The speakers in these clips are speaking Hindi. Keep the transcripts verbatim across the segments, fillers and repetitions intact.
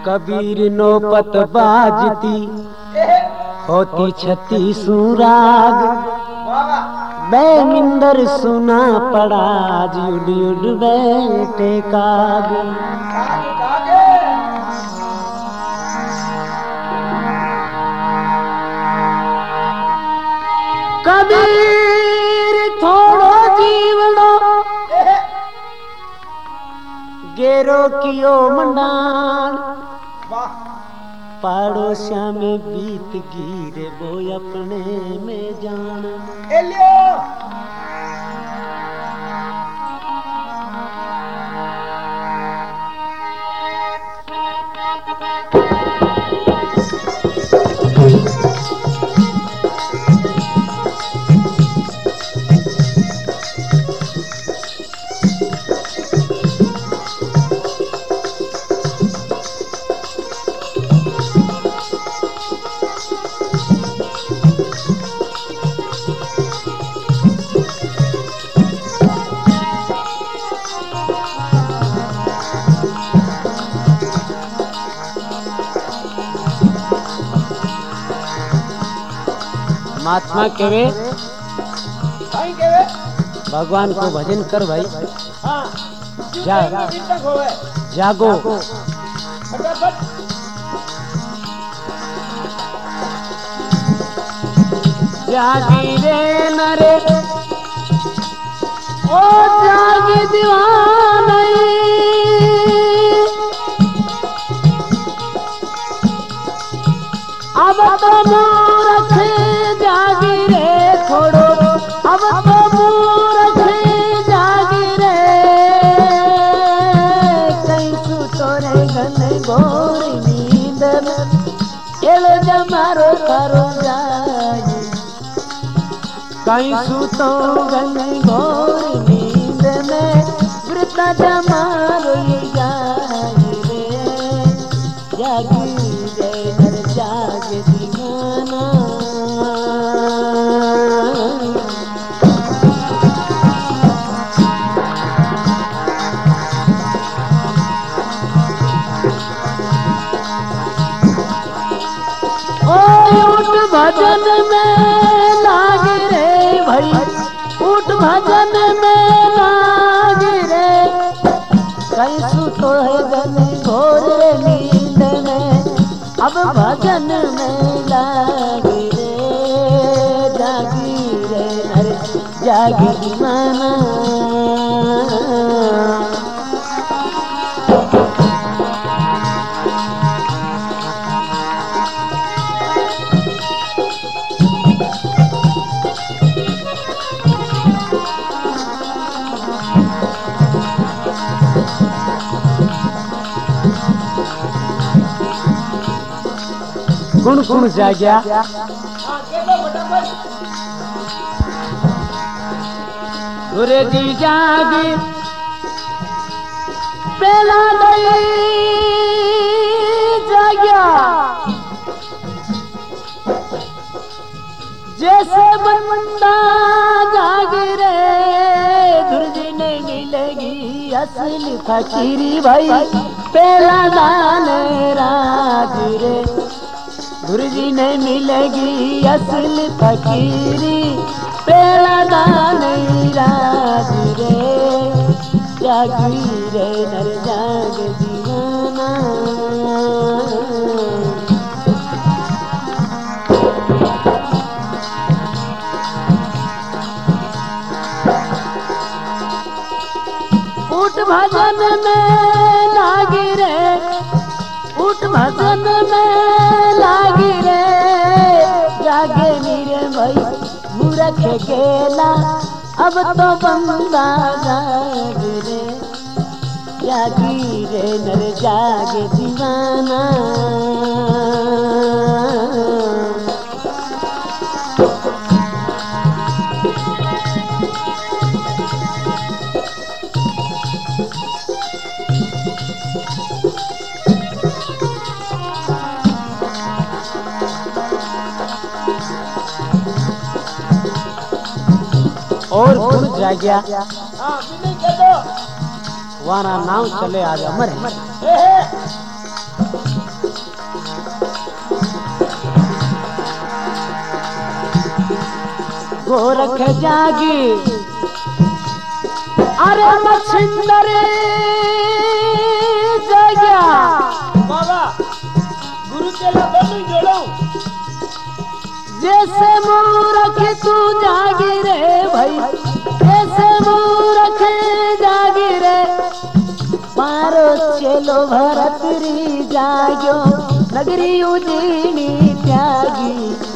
कबीर नौपत बाजती होती छती सुराग, बैमिंदर सुना पड़ा जुड़ उड़ बैठे काग। कबीर थोड़ो जीवनो गेरो कियो मंडान, पड़ोसिया में बीत गिरे वो अपने में जान। महात्मा केवे भगवान को भजन कर भाई। जा, जागो जागी रे नरे ओ जागी दीवाने, अब तो मूर्ख जागी रे छोड़ो, अब तो मूर्ख जागी रे, कहीं सुतो रे घने घोर नींद में, एलो जमारो करो जागी, कहीं सुतो घने घोर नींद में, वृता जमारो जागी रे, जागी रे नर जागे दीवाना। भजन में लाग रे भाई, उठ भजन में लाग रे, कहीं सुतो है घने घोर नींद में, अब भजन में लाग रे, जागी रे अरे जागी दीवाना। गुण गुण जाग्या गुरे जी जागी पेला नहीं जाग्या, जैसे बंदा जागी रे, धुर्जी नहीं मिलेगी असली फकीरी भाई, पेला दान राज रे, गुरुजी ने मिलेगी असल फकीरी, पेला दान राज रे, जागी रे नर जाग दीवाना। उठ भजन में लागी रे, उठ भजन में लागी रे, जागे मेरे भाई मूर्ख गेला, अब तो बंदा जाग रे, जागी रे नर जागे दीवाना। और गुण जाग्या वाना नाव चले आज अमर है, गोरख जागी अरे मच्छिंदर जाग्या बाबा गुरु चेला दोनों जोड़ो जैसे मूरख तू जागी रे भाई जैसे मूरख जागी रे मारो चेलो भरत री जाग्यो नगरी उजीनी त्यागी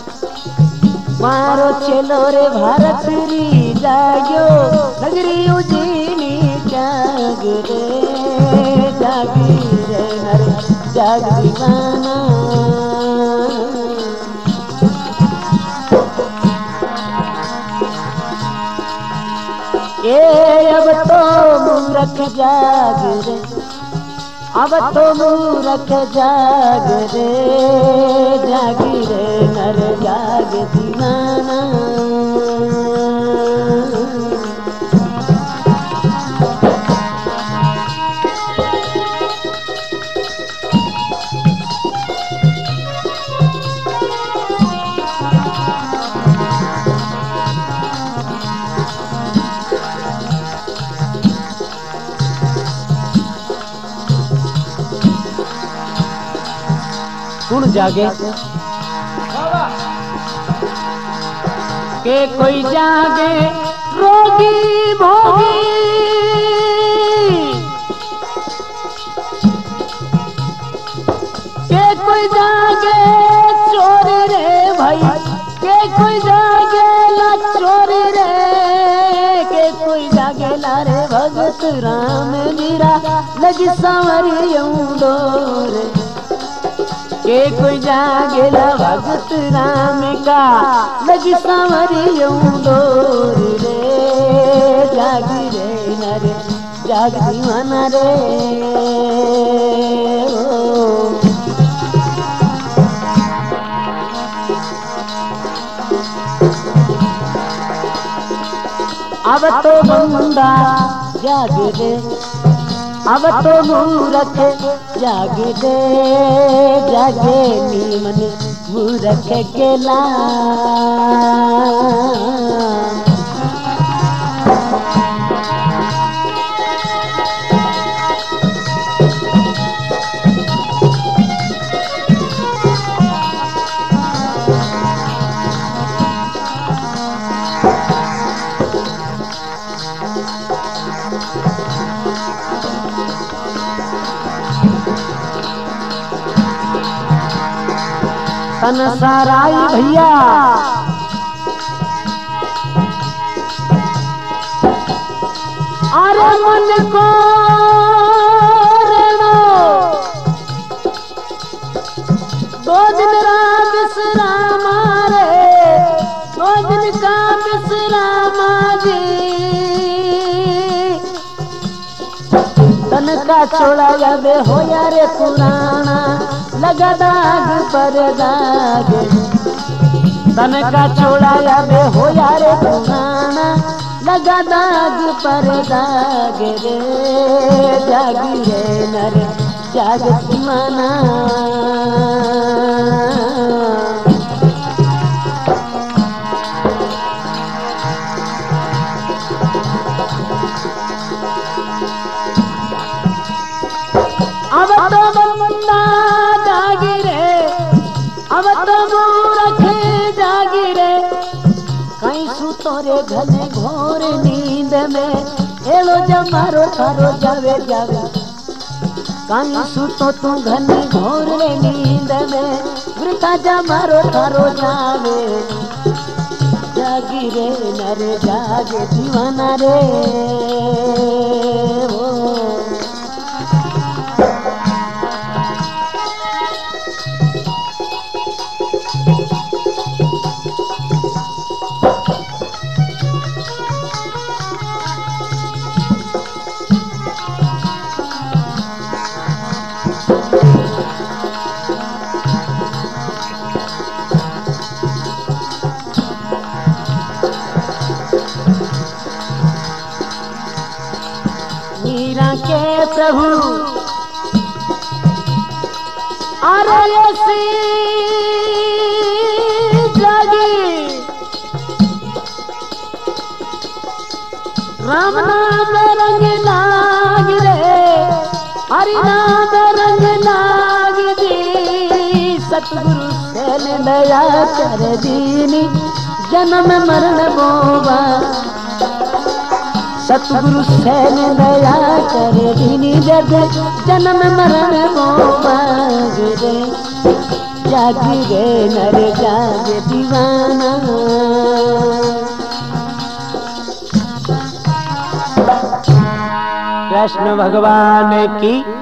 मारो चेलो रे भारत री जाग्यो नगरी उजीनी त्याग रे जागी रे नर जाग दीवाना ए अब तो मूरख जाग रे अब तो मूरख जाग रे जागी रे नर जाग दीवाना सुन जागे के कोई जागे रोगी भोगी के कोई जागे चोरी रे भाई के कोई जागे ला चोरी रे के कोई जागे ला रे भगत राम मीरा लगी सांवरी रे के कोई जागेला भगत राम का लगी सांवरी डोर रे जागी रे नरे जाग दीवाना रे ओ। अब तो बंदा जाग रे अब तो मूरख जाग दे जागे नीमन मूरख गेला तन साराई भैया अरे मन को रेणो दो दिन रात विश्राम रे दो दिन का विश्राम जी तन का छोड़ा जावे हो यारे पुराना लगा दाग पर दाग तन का छोड़ा यावे हो यारे पुराना लगा दाग पर दाग रे जागी रे नर जाग दीवाना अब तो बंदा जागी रे अब तो मूरख जागी रे कहीं सुतो रे घने घोर नींद में एलो जमारो थारो जावे जावे कहीं सुतो तू घने घोर रे नींद में वृथा जमारो थारो जावे जागी रे नर जागे दीवाना रे ओ मीरा के प्रभु अरे ऐसी जागी राम नाम रंग लाग रे, हरि नाम रंग लाग दी, सतगुरु से दया कर दीनी जन्म मरण बोवा, सतगुरु से दया कर दीनी जग जन्म मरण बोवा रे, जागी रे नर जाग दीवाना। कृष्ण भगवान की